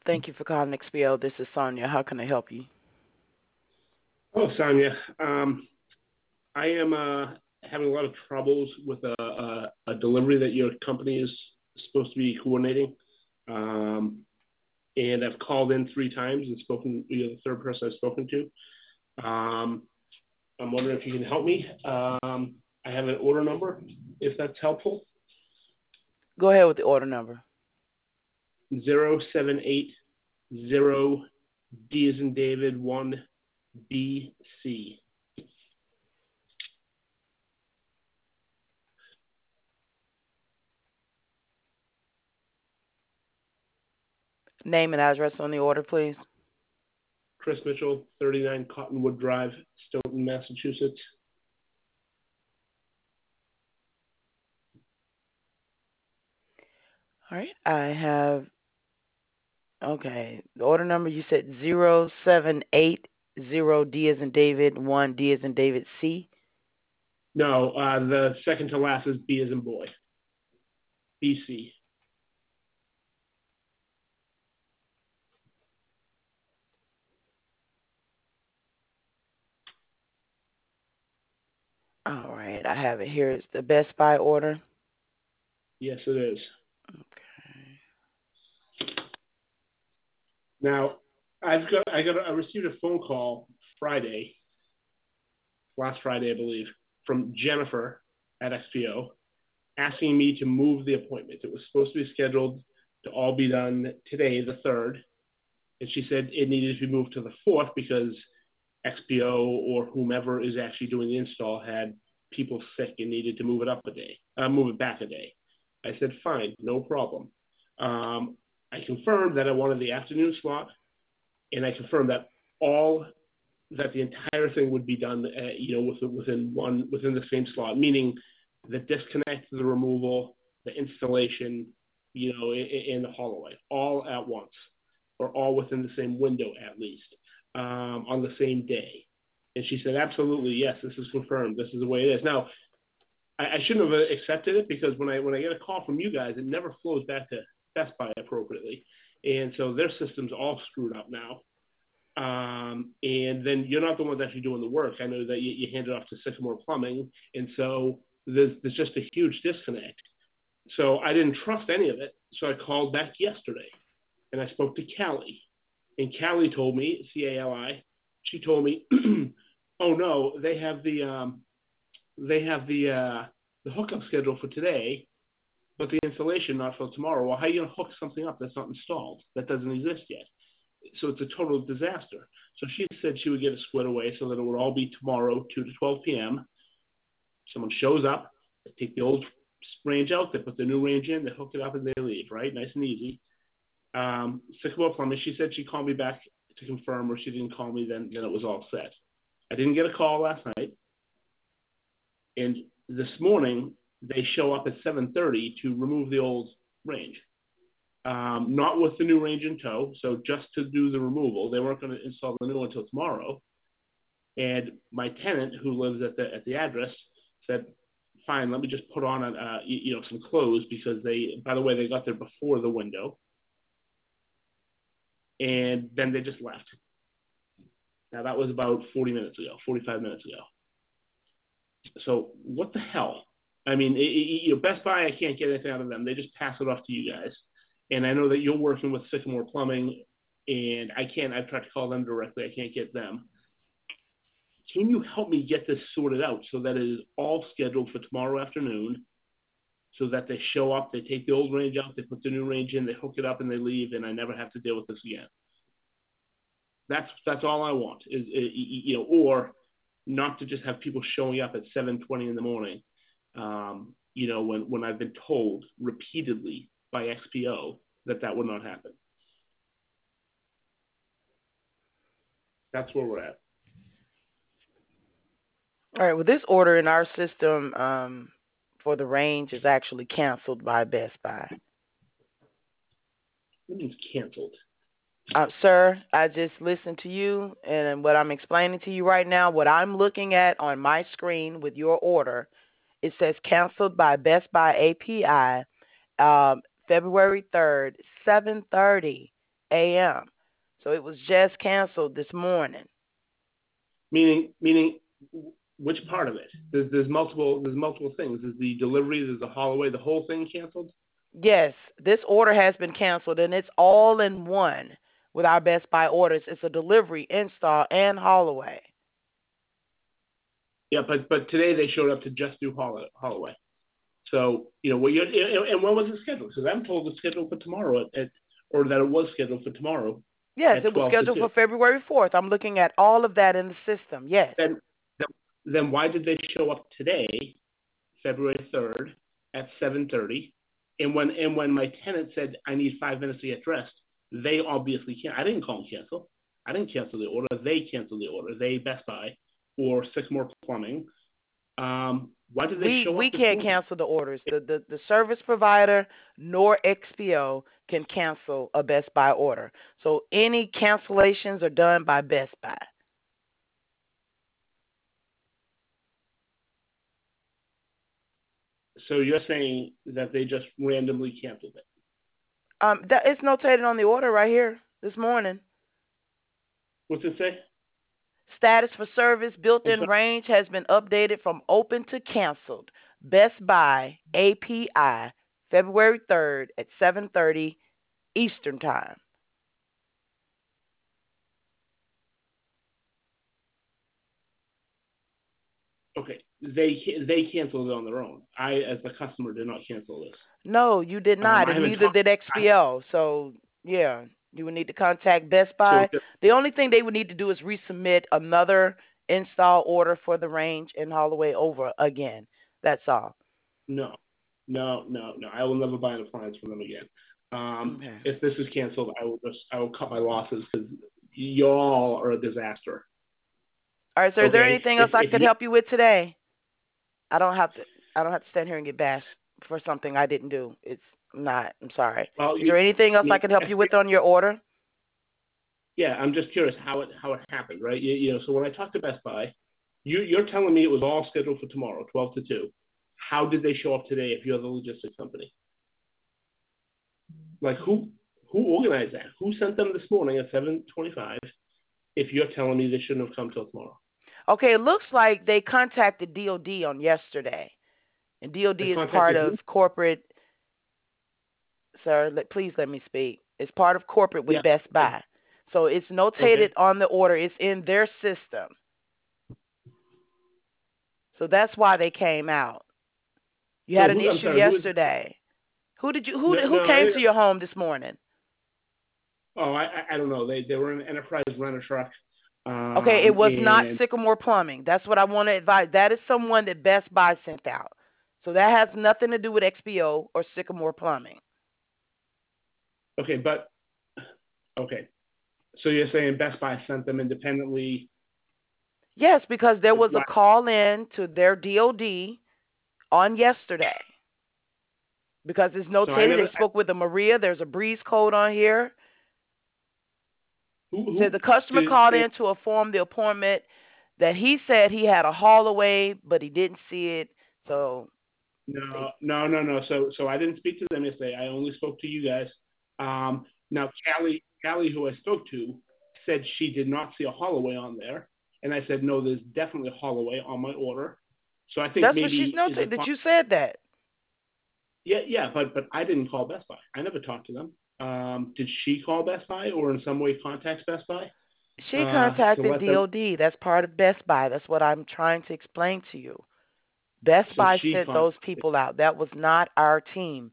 Thank you for calling XPO. This is Sonia. How can I help you? Oh, Sonia, I am having a lot of troubles with a delivery that your company is supposed to be coordinating. Um, and I've called in 3 times and spoken, the third person I've spoken to. I'm wondering if you can help me. I have an order number, if that's helpful. Go ahead with the order number. 0780 D as in David 1BC. Name and address on the order, please. Chris Mitchell, 39 Cottonwood Drive, Stoughton, Massachusetts. All right. I have, okay, the order number you said 0780 D as in David, 1 D as in David C. No, the second to last is B as in boy. BC. All right. I have it here. It's the Best Buy order. Yes, it is. Okay. Now, I received a phone call Friday, last Friday, I believe, from Jennifer at XPO, asking me to move the appointment. It was supposed to be scheduled to all be done today, the 3rd, and she said it needed to be moved to the 4th because XPO or whomever is actually doing the install had people sick and needed to move it move it back a day. I said, fine, no problem. I confirmed that I wanted the afternoon slot, and I confirmed that the entire thing would be done, within the same slot, meaning the disconnect, the removal, the installation, in the hallway, all at once, or all within the same window at least, on the same day. And she said, absolutely, yes, this is confirmed. This is the way it is. Now, I shouldn't have accepted it because when I get a call from you guys, it never flows back to Best Buy appropriately. And so their system's all screwed up now. And then you're not the ones actually doing the work. I know that you hand it off to Sycamore Plumbing. And so there's just a huge disconnect. So I didn't trust any of it. So I called back yesterday and I spoke to Callie. And Callie told me, CALI, she told me, oh no, they have the hookup scheduled for today, but the installation not for tomorrow. Well, how are you going to hook something up that's not installed, that doesn't exist yet? So it's a total disaster. So she said she would get it squared away so that it would all be tomorrow, 2 to 12 p.m. Someone shows up, they take the old range out, they put the new range in, they hook it up, and they leave, right? Nice and easy. Sycamore Plumbing, she said she'd call me back to confirm, or she didn't call me, then it was all set. I didn't get a call last night. And this morning, they show up at 7:30 to remove the old range. Not with the new range in tow, so just to do the removal. They weren't going to install the new one until tomorrow. And my tenant, who lives at the address, said, "Fine, let me just put on some clothes because by the way, they got there before the window." And then they just left. Now that was about 45 minutes ago. So what the hell? I mean, Best Buy, I can't get anything out of them. They just pass it off to you guys. And I know that you're working with Sycamore Plumbing, and I've tried to call them directly. I can't get them. Can you help me get this sorted out so that it is all scheduled for tomorrow afternoon, so that they show up, they take the old range out, they put the new range in, they hook it up, and they leave, and I never have to deal with this again? That's all I want, or not to just have people showing up at 7:20 in the morning, when I've been told repeatedly by XPO that would not happen. That's where we're at. All right. Well, this order in our system for the range is actually canceled by Best Buy. What means canceled? Sir, I just listened to you, and what I'm explaining to you right now, what I'm looking at on my screen with your order, it says canceled by Best Buy API, February 3rd, 7:30. a.m. So it was just canceled this morning. Meaning, which part of it? There's multiple things. There's the delivery. There's the Holloway. The whole thing canceled. Yes, this order has been canceled, and it's all in one with our Best Buy orders. It's a delivery, install, and Holloway. Yeah, but today they showed up to just do Holloway. So what you and when was it scheduled? Because I'm told it's scheduled for tomorrow or that it was scheduled for tomorrow Yes, at it was 12 to scheduled 2. for February 4th. I'm looking at all of that in the system. Yes. Then why did they show up today, February 3rd, at 7:30? And when my tenant said I need 5 minutes to get dressed, they obviously can't. I didn't call and cancel. I didn't cancel the order. They canceled the order. They Best Buy or Sycamore Plumbing. Why did they show We up this can't morning? cancel the orders. The service provider nor XPO can cancel a Best Buy order. So any cancellations are done by Best Buy. So you're saying that they just randomly canceled it? That it's notated on the order right here this morning. What's it say? Status for service I'm built-in sorry. range has been updated from open to canceled. Best Buy API February 3rd at 7:30 Eastern Time. Okay, they canceled it on their own. I, as the customer, did not cancel this. No, you did not, I and haven't neither talked. did XPO. So, yeah, you would need to contact Best So Buy. The only thing they would need to do is resubmit another install order for the range in Holloway over again. That's all. no, no. I will never buy an appliance from them again. Okay. If this is canceled, I will cut my losses because y'all are a disaster. All right, sir. Is there Okay, anything else I if could you help you with today? I don't have to. I don't have to stand here and get bashed for something I didn't do. It's not. I'm sorry. well, Is there anything else I you can help you with on your order? yeah, I'm just curious how it happened, right? So when I talked to Best Buy, you're telling me it was all scheduled for tomorrow, 12 to 2. How did they show up today if you're the logistics company? Like who organized that? Who sent them this morning at 7:25? If you're telling me they shouldn't have come till tomorrow, Okay, it looks like they contacted DOD on yesterday, and DOD they is part contacted of who? corporate. Sir, please let me speak. It's part of corporate Yeah. with Best Buy, so it's notated Okay. on the order. It's in their system, so that's why they came out. You So had an who? I'm issue sorry. Who is? yesterday. Who did you? No, Who no. came to your home this morning? Oh, I don't know. They were an enterprise rent a truck, Okay, it was not and Sycamore Plumbing. That's what I want to advise. That is someone that Best Buy sent out. So that has nothing to do with XPO or Sycamore Plumbing. okay, but okay. So you're saying Best Buy sent them independently? Yes, because there was a Why? call in to their DOD on yesterday. Because it's So I notated, never. they spoke with a Maria. There's a breeze code on here. Who Said the customer did called they? in to inform the appointment that he said he had a haul away, but he didn't see it. So they, No. So I didn't speak to them yesterday. I only spoke to you guys. Now Callie, who I spoke to, said she did not see a Holloway on there, and I said no, there's definitely a Holloway on my order. So I think that's what she's maybe is notated it that you said that. yeah, but I didn't call Best Buy. I never talked to them. Did she call Best Buy or in some way contact Best Buy She to contacted let them? DOD. That's part of Best Buy. That's what I'm trying to explain to you. Best So Buy she sent those contacted. people out. That was not our team.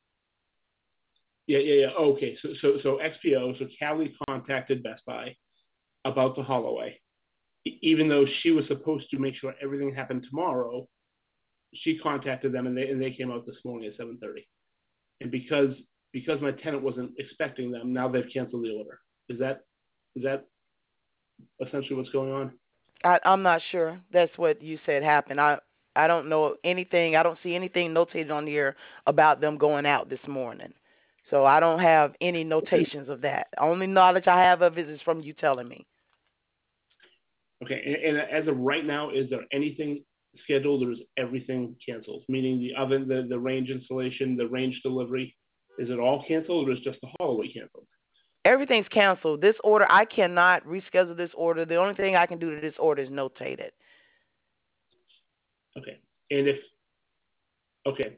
Yeah. Okay, so XPO. So Callie contacted Best Buy about the Holloway, even though she was supposed to make sure everything happened tomorrow. She contacted them and they came out this morning at 7:30. And because my tenant wasn't expecting them, now they've canceled the order. Is that essentially what's going on? I'm not sure. That's what you said happened. I don't know anything. I don't see anything notated on here about them going out this morning. So I don't have any notations of that. Only knowledge I have of it is from you telling me. Okay, and as of right now, is there anything scheduled or is everything canceled? Meaning the oven, the range installation, the range delivery, is it all canceled or is just the Holloway canceled? Everything's canceled. This order, I cannot reschedule this order. The only thing I can do to this order is notate it. Okay. And if okay,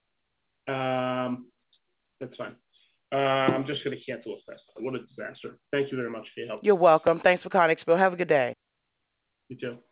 that's fine. I'm just going to cancel a fest. What a disaster. Thank you very much for your help. You're welcome. Thanks for calling Expo. Have a good day. You too.